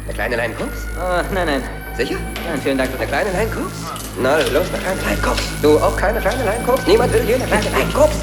Eine kleine Line Koks? Nein. Sicher? Nein, vielen Dank. Eine kleine Line Koks? Na, los, eine kleine Line Koks. Du auch keine kleine Line Koks? Niemand will hier eine kleine Line Koks.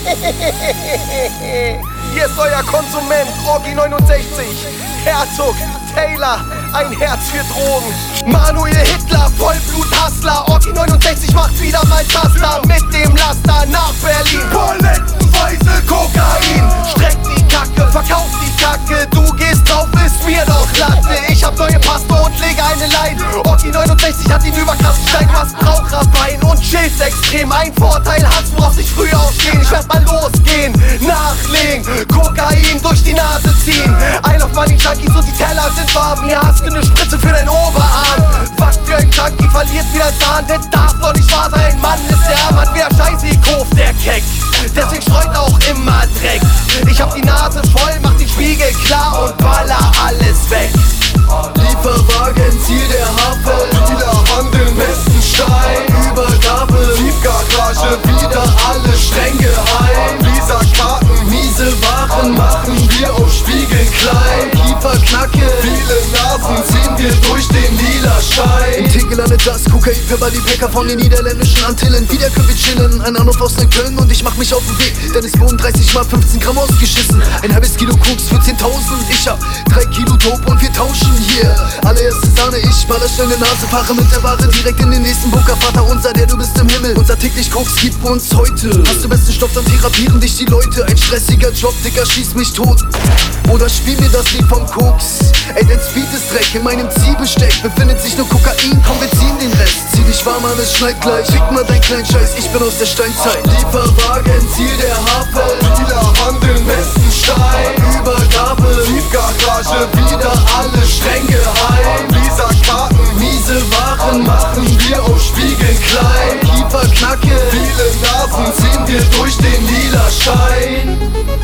Hier ist euer Konsument, Orgi 69. Herzog, Taylor, ein Herz für Drogen. Manuel Hitler, Vollblut-Hustler. Orgi 69 macht wieder mal Taster mit dem Laster nach Berlin. Palettenweise Kokain. Streck die Kacke, verkauf die Kacke. Du gehst drauf, ist mir doch Latte. Ich hab neue Paste und lege eine Line. Orgi 69 hat ihn überkrassen Stein. Du hast Raucherbein und chillst extrem. Ein Vorteil hast, du brauchst nicht früh aufstehen. Ich werd mal losgehen, nachlegen, Kokain durch die Nase ziehen. I love money Junkies und die Teller sind warm. Hier hast du ne Spritze für deinen Oberarm. Was für ein Junkie verliert wieder Zahn. Das darf doch nicht wahr sein. Mann ist der Mann wieder Scheiße gekauft, der Keck. Deswegen streut auch immer Dreck. Ich hab die Nase voll, mach den Spiegel klar und baller alles weg. Lieferwagen, Ziel der Hafen. Wieder handeln, Messenstein. Übergabe, Tiefgarage, wieder alle streng geheim. Visa-Karten, miese Waren machen wir auf Spiegeln klein. Kieferknacke, viele Nasen ziehen wir durch den lila Schein. In Tegel landet das Kokain per Bali-Packer von den niederländischen Antillen. Wieder können wir chillen, ein Anruf aus Neukölln und ich mach mich auf den Weg. Denn es wurden 30 mal 15 Gramm ausgeschissen. Ein halbes Kilo Koks für 10.000. Ich hab 3 Kilo Dope und wir tauschen hier. Allererste Sahne, ich baller schnell in Nase, fahre mit der Ware direkt in den nächsten Bunker. Vater unser, der du bist im Himmel. Unser täglich Koks gibt uns heute. Hast du besten Stoff, dann therapieren dich die Leute. Ein stressiger Job, Dicker, schieß mich tot. Oder spiel mir das Lied vom Koks. Ey, dein Speed ist Dreck, in meinem Zielbesteck befindet sich nur Kokain, komm wir ziehen den Rest. Zieh dich warm an, es schneit gleich. Fick mal dein kleinen Scheiß, ich bin aus der Steinzeit. Lieferwagen, Ziel der Hafen. Wieder handeln, Messenstein. Übergabe, Tiefgarage, wieder alle streng geheim. Visa-Karten, miese Waren machen wir auf Spiegeln klein. Kieferknacke, viele Nasen ziehen wir durch den lila Schein.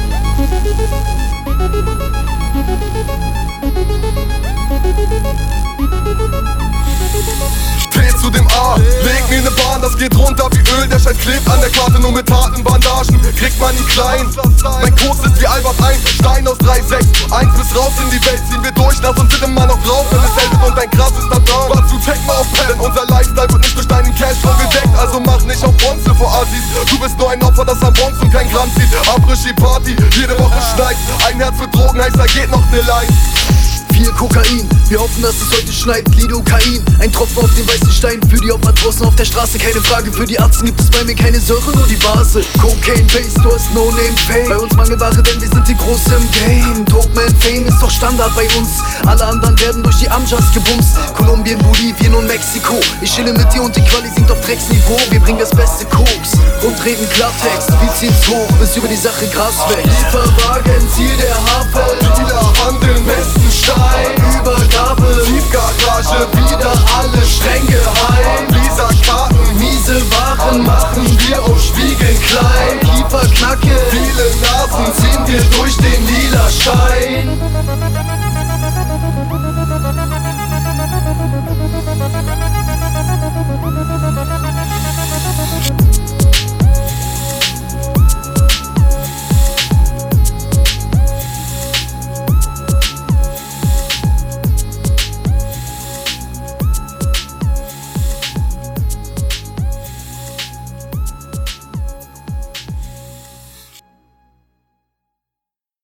T zu dem A, leg mir ne Bahn, das geht runter wie Öl. Der Scheiß klebt an der Karte, nur mit Taten, Bandagen kriegt man ihn klein. Mein Kurs ist wie Albert Einstein aus 3,6. 1 bis raus in die Welt, ziehen wir durch, nach und sind immer noch drauf. Wenn es hält und dein Gras ist dann down. War zu Techno auf Pen, unser Lifestyle wird nicht durch deinen Cashflow gedeckt. Also mach nicht auf Bronze vor Assis. Du bist nur ein Opfer, das am Bronze und kein Gramm zieht. Après-Ski-Party, jede Woche schneit. Ein Herz für Drogen heißt, da geht noch ne Line. Viel Kokain, wir hoffen, dass es heute schneit. Lidocain, ein Tropfen auf den weißen Stein. Für die Opfer draußen auf der Straße, keine Frage. Für die Arzten gibt es bei mir keine Säure, nur die Base. Cocaine Base, du hast No-Name-Fame. Bei uns Mangelware, denn wir sind die Großen im Game. Dope-Man-Fame ist doch Standard bei uns. Alle anderen werden durch die Amjas gebumst. Kolumbien, Bolivien und Mexiko. Ich chille mit dir und die Quali singt auf Drecksniveau. Wir bringen das beste Koks und reden Klartext. Wir ziehen's hoch, bis über die Sache Gras weg. Lieferwagen, Ziel der Hafen. Wieder handeln, Messenstein. Übergabe, Tiefgarage, wieder alle streng geheim. Visa-Karten, miese Waren machen wir auf Spiegeln klein. Kieferknacke, viele Nasen ziehen wir durch den lila Schein.